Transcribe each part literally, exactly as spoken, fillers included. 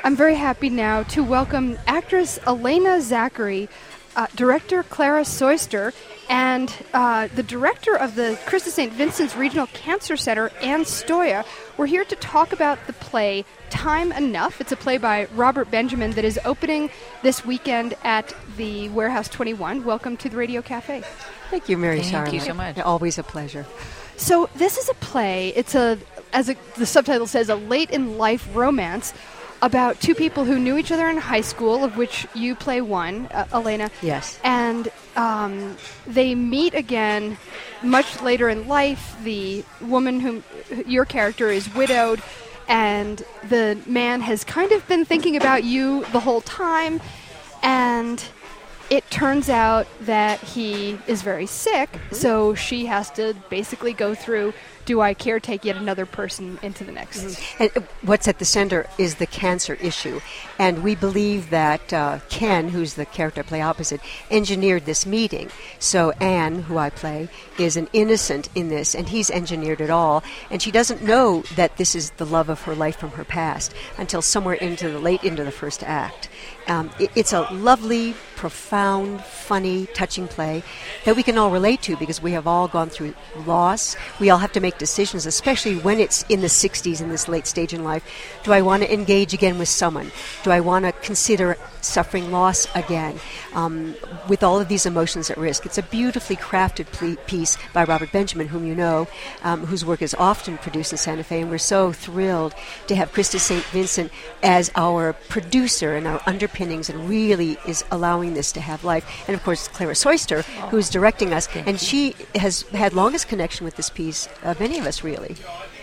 I'm very happy now to welcome actress Elena Zachary, uh, director Clara Soyster, and uh, the director of the Christus Saint Vincent's Regional Cancer Center, Ann Stoya. We're here to talk about the play Time Enough. It's a play by Robert Benjamin that is opening this weekend at the Warehouse twenty-one. Welcome to the Radio Cafe. Thank you, Mary Thank Charlotte. you so much. Always a pleasure. So this is a play. It's a, as a, the subtitle says, a late-in-life romance about two people who knew each other in high school, of which you play one, uh, Elena. Yes. And um, they meet again much later in life. The woman whom your character is widowed, and the man has kind of been thinking about you the whole time. And it turns out that he is very sick, mm-hmm. so she has to basically go through, do I caretake yet another person into the next? Mm-hmm. And what's at the center is the cancer issue. And we believe that uh, Ken, who's the character I play opposite, engineered this meeting. So Anne, who I play, is an innocent in this, and he's engineered it all. And she doesn't know that this is the love of her life from her past until somewhere into the late into the first act. Um, it, it's a lovely, profound, funny, touching play that we can all relate to because we have all gone through loss. We all have to make decisions, especially when it's in the sixties, in this late stage in life. Do I want to engage again with someone? Do I want to consider suffering loss again? Um, with all of these emotions at risk. It's a beautifully crafted ple- piece by Robert Benjamin, whom you know, um, whose work is often produced in Santa Fe, and we're so thrilled to have Christus Saint Vincent as our producer and our underpinnings, and really is allowing this to have life. And of course, Clara Soyster, oh. who is directing us, Thank and you. she has had longest connection with this piece of any of us, really.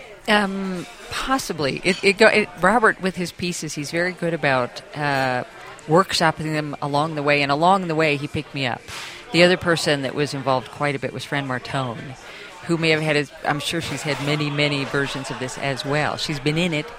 Um, possibly. It, it go, it, Robert, with his pieces, he's very good about uh, workshopping them along the way, and along the way, he picked me up. The other person that was involved quite a bit was Fran Martone, who may have had, his, I'm sure she's had many, many versions of this as well. She's been in it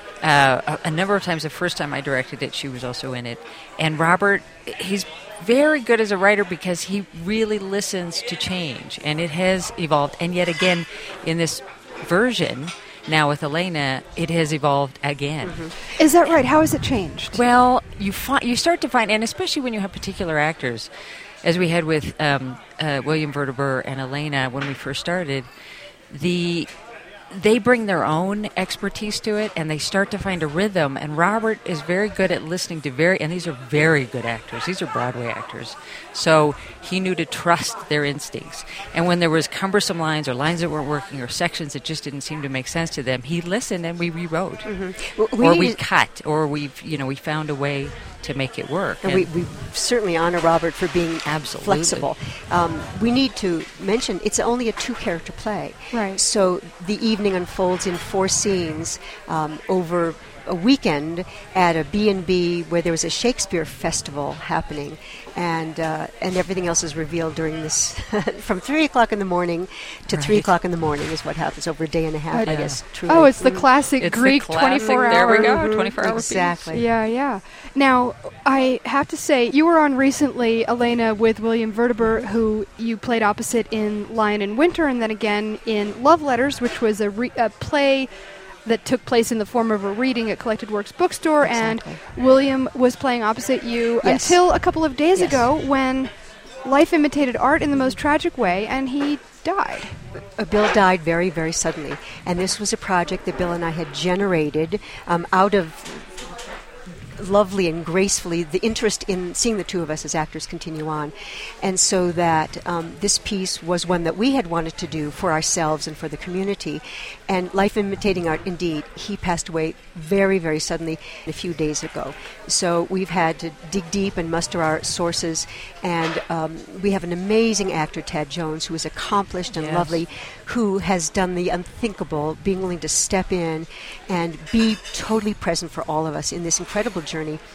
uh, a, a number of times. The first time I directed it, she was also in it. And Robert, he's very good as a writer because he really listens to change, and it has evolved. And yet again, in this version now with Elena, it has evolved again. Mm-hmm. Is that right? How has it changed? Well, you fi- you start to find, and especially when you have particular actors, as we had with um, uh, William Verteber and Elena when we first started, the they bring their own expertise to it, and they start to find a rhythm. And Robert is very good at listening to very, and these are very good actors. These are Broadway actors. So he knew to trust their instincts. And when there was cumbersome lines or lines that weren't working or sections that just didn't seem to make sense to them, he listened and we rewrote. Mm-hmm. Well, we or we cut, or we've, you know, we found a way to make it work. And, and we, we certainly honor Robert for being absolutely flexible. Um, we need to mention it's only a two-character play. Right. So the evening unfolds in four scenes um, over a weekend at a B and B where there was a Shakespeare festival happening, and uh, and everything else is revealed during this from three o'clock in the morning to right. three o'clock in the morning is what happens over a day and a half, uh, I yeah. guess. Truly. Oh, it's the classic it's Greek the classic, twenty-four hour. There we go, mm-hmm. twenty-four hour exactly. piece. Yeah, yeah. Now, I have to say, you were on recently, Elena, with William Verteber, who you played opposite in Lion in Winter, and then again in Love Letters, which was a, re- a play that took place in the form of a reading at Collected Works Bookstore, exactly. and William was playing opposite you yes. until a couple of days yes. ago when life imitated art in the most tragic way, and he died. Uh, Bill died very, very suddenly, and this was a project that Bill and I had generated um, out of lovely and gracefully the interest in seeing the two of us as actors continue on. And so that um, this piece was one that we had wanted to do for ourselves and for the community. And Life Imitating Art, indeed, he passed away very, very suddenly a few days ago. So we've had to dig deep and muster our sources. And um, we have an amazing actor, Tad Jones, who is accomplished and yes. lovely, who has done the unthinkable, being willing to step in and be totally present for all of us in this incredible journey.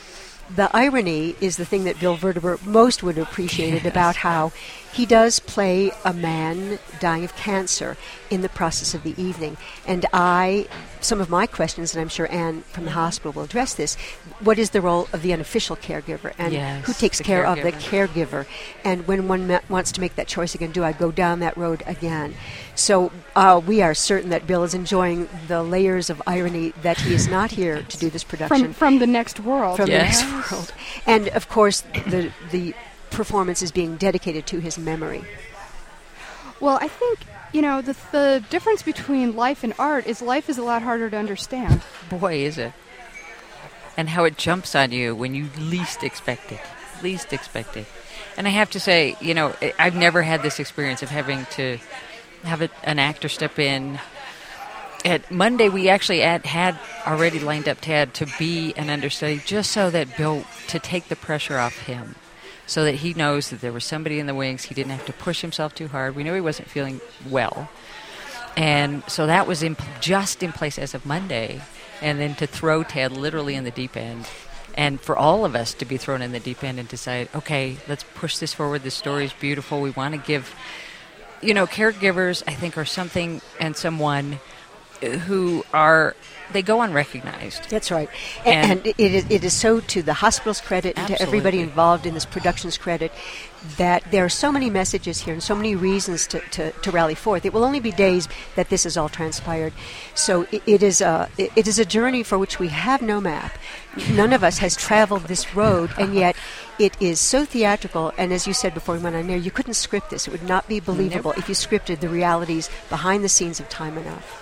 the irony is the thing that Bill Verteber most would have appreciated Yes. about how he does play a man dying of cancer in the process of the evening. And I, some of my questions, and I'm sure Anne from the hospital will address this, what is the role of the unofficial caregiver? And Yes, who takes the care of the caregiver. caregiver? And when one ma- wants to make that choice again, do I go down that road again? So uh, we are certain that Bill is enjoying the layers of irony that he is not here to do this production. From from the next world. From Yes. the next world. And of course, the the performance is being dedicated to his memory. Well, I think, you know, the, the difference between life and art is life is a lot harder to understand. Boy, is it. And how it jumps on you when you least expect it. Least expect it. And I have to say, you know, I- I've never had this experience of having to have a, an actor step in. At Monday, we actually had, had already lined up Tad to be an understudy just so that Bill, to take the pressure off him, so that he knows that there was somebody in the wings. He didn't have to push himself too hard. We knew he wasn't feeling well. And so that was in, just in place as of Monday. And then to throw Tad literally in the deep end. And for all of us to be thrown in the deep end and decide, okay, let's push this forward. This story is beautiful. We want to give, you know, caregivers, I think, are something and someone who are, they go unrecognized. That's right. And, And- and it, is, it is so to the hospital's credit and to everybody Absolutely. involved in this production's credit that there are so many messages here and so many reasons to, to, to rally forth. It will only be days that this has all transpired. So it, it is a it, it is a journey for which we have no map. None of us has traveled this road, and yet it is so theatrical. And as you said before we went on there, you couldn't script this. It would not be believable if you scripted the realities behind the scenes of Time Enough.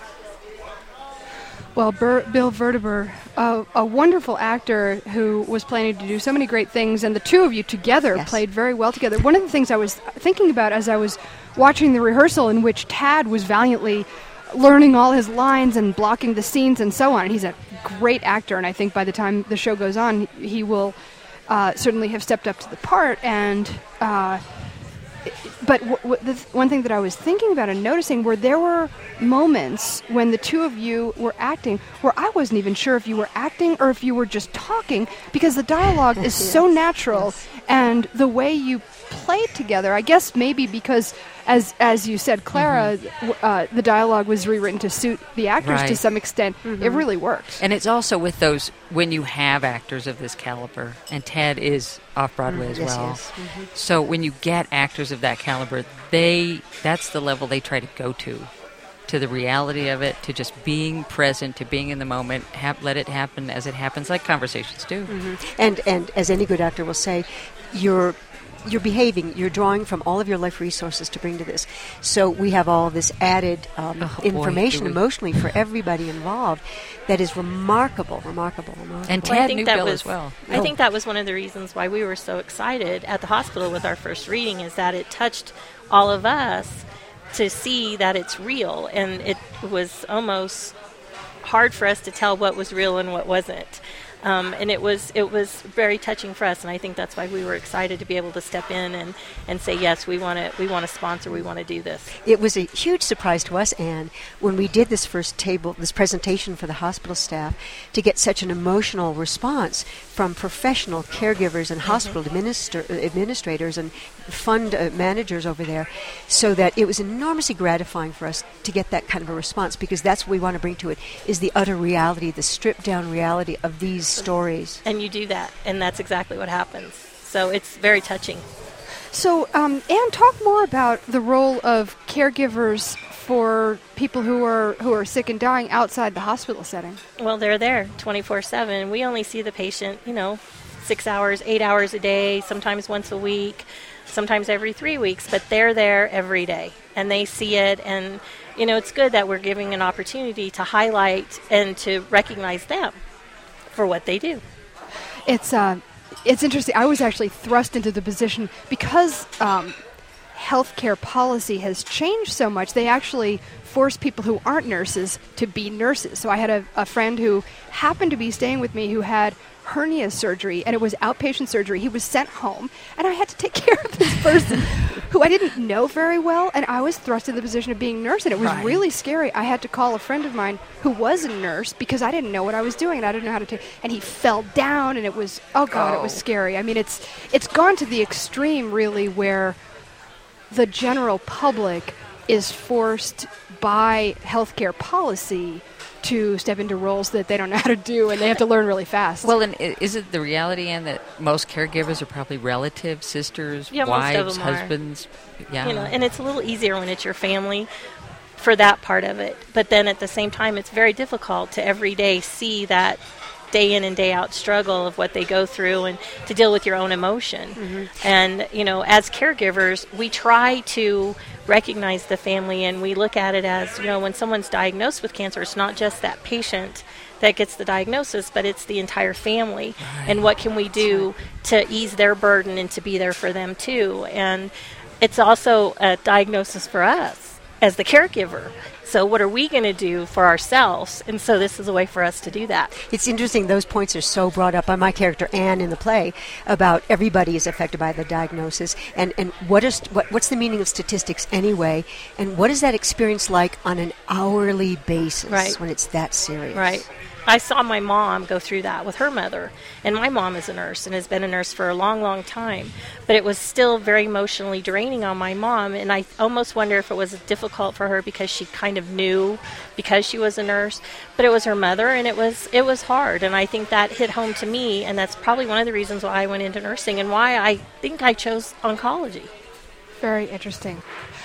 Well, Bur- Bill Verteber, uh, a wonderful actor who was planning to do so many great things, and the two of you together Yes. played very well together. One of the things I was thinking about as I was watching the rehearsal, in which Tad was valiantly learning all his lines and blocking the scenes and so on. He's a great actor, and I think by the time the show goes on, he will uh, certainly have stepped up to the part. And uh, but w- w- the th- one thing that I was thinking about and noticing were there were moments when the two of you were acting where I wasn't even sure if you were acting or if you were just talking, because the dialogue is so natural, and the way you played together, I guess maybe because, as as you said, Clara, w- uh, the dialogue was rewritten to suit the actors to Right. some extent. It really works. And it's also with those, when you have actors of this caliber, and Tad is off-Broadway as yes, well. yes. Mhm. So when you get actors of that caliber, they that's the level they try to go to, to the reality of it, to just being present, to being in the moment, hap- let it happen as it happens, like conversations do. And and as any good actor will say, you're you're behaving, you're drawing from all of your life resources to bring to this. So we have all this added um, Oh, boy, information do we. emotionally for everybody involved that is remarkable, remarkable, remarkable. And Well, I Tad think knew that Bill was, as well. I think that was one of the reasons why we were so excited at the hospital with our first reading, is that it touched all of us to see that it's real, and it was almost hard for us to tell what was real and what wasn't. Um, and it was it was very touching for us, and I think that's why we were excited to be able to step in and, and say, yes, we want to we want to sponsor, we want to do this. It was a huge surprise to us, Anne, when we did this first table, this presentation for the hospital staff, to get such an emotional response from professional caregivers and hospital administer, administrators and fund uh, managers over there, so that it was enormously gratifying for us to get that kind of a response, because that's what we want to bring to it, is the utter reality, the stripped-down reality of these stories. And you do that, and that's exactly what happens. So it's very touching. So, um, Anne, talk more about the role of caregivers for people who are who are sick and dying outside the hospital setting. Well, they're there twenty-four seven. We only see the patient, you know, six hours, eight hours a day, sometimes once a week, sometimes every three weeks, but they're there every day, and they see it. And, you know, it's good that we're giving an opportunity to highlight and to recognize them for what they do. It's uh, it's interesting. I was actually thrust into the position because um, healthcare policy has changed so much. They actually force people who aren't nurses to be nurses. So I had a, a friend who happened to be staying with me who had hernia surgery, and it was outpatient surgery. He was sent home, and I had to take care of this person who I didn't know very well, and I was thrust in the position of being nurse, and it was Right. really scary. I had to call a friend of mine who was a nurse because I didn't know what I was doing, and I didn't know how to take, and he fell down, and it was, oh God, Oh. it was scary. I mean, it's it's gone to the extreme, really, where the general public is forced by healthcare policy to step into roles that they don't know how to do, and they have to learn really fast. Well, and i- is it the reality, Anne, that most caregivers are probably relatives, sisters, Yeah, most of wives, them are. husbands? Yeah. You know, and it's a little easier when it's your family for that part of it. But then at the same time, it's very difficult to every day see that day in and day out struggle of what they go through and to deal with your own emotion. Mm-hmm. And, you know, as caregivers, we try to recognize the family, and we look at it as, you know, when someone's diagnosed with cancer, it's not just that patient that gets the diagnosis, but it's the entire family. And what can we do to ease their burden and to be there for them too? And it's also a diagnosis for us as the caregiver. So what are we going to do for ourselves? And so this is a way for us to do that. It's interesting, those points are so brought up by my character Anne in the play about everybody is affected by the diagnosis, and, and what is what, what's the meaning of statistics anyway, and what is that experience like on an hourly basis Right. when it's that serious? Right. I saw my mom go through that with her mother, and my mom is a nurse and has been a nurse for a long, long time, but it was still very emotionally draining on my mom, and I almost wonder if it was difficult for her because she kind of knew because she was a nurse, but it was her mother, and it was it was hard, and I think that hit home to me, and that's probably one of the reasons why I went into nursing and why I think I chose oncology. Very interesting.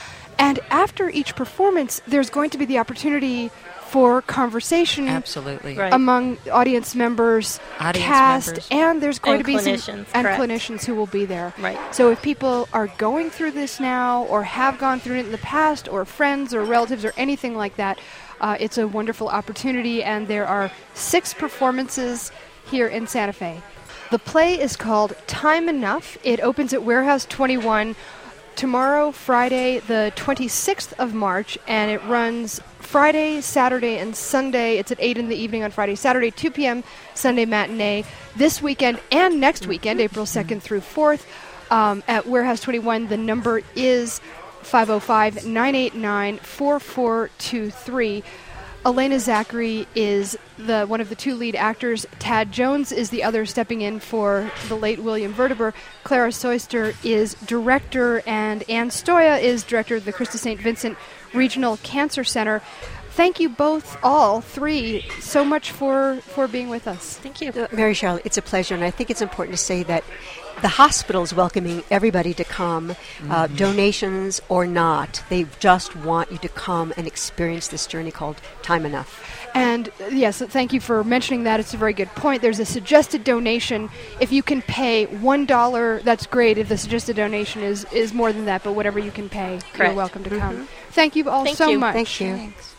And after each performance, there's going to be the opportunity for conversation Absolutely. Right. among audience members, Audience cast, members. and there's going And to be some clinicians, and correct. clinicians who will be there. Right. So if people are going through this now, or have gone through it in the past, or friends or relatives or anything like that, uh, it's a wonderful opportunity. And there are six performances here in Santa Fe. The play is called Time Enough. It opens at Warehouse twenty-one tomorrow, Friday, the twenty-sixth of March, and it runs Friday, Saturday, and Sunday. It's at eight in the evening on Friday, Saturday, two p.m., Sunday matinee. This weekend and next weekend, April second through fourth, um, at Warehouse twenty-one. The number is five oh five, nine eight nine, four four two three. Elena Zachary is the one of the two lead actors. Tad Jones is the other, stepping in for the late William Verteber. Clara Soyster is director, and Ann Stoya is director of the Christus Saint Vincent Regional Cancer Center. Thank you both, all three, so much for, for being with us. Thank you. Uh, Mary Charlotte, it's a pleasure, and I think it's important to say that the hospital is welcoming everybody to come, uh, donations or not. They just want you to come and experience this journey called Time Enough. And uh, yes, thank you for mentioning that. It's a very good point. There's a suggested donation. If you can pay one dollar, that's great. If the suggested donation is, is more than that, but whatever you can pay, you're Correct. welcome to come. Thank you all Thank so you. much. Thank you. Thanks.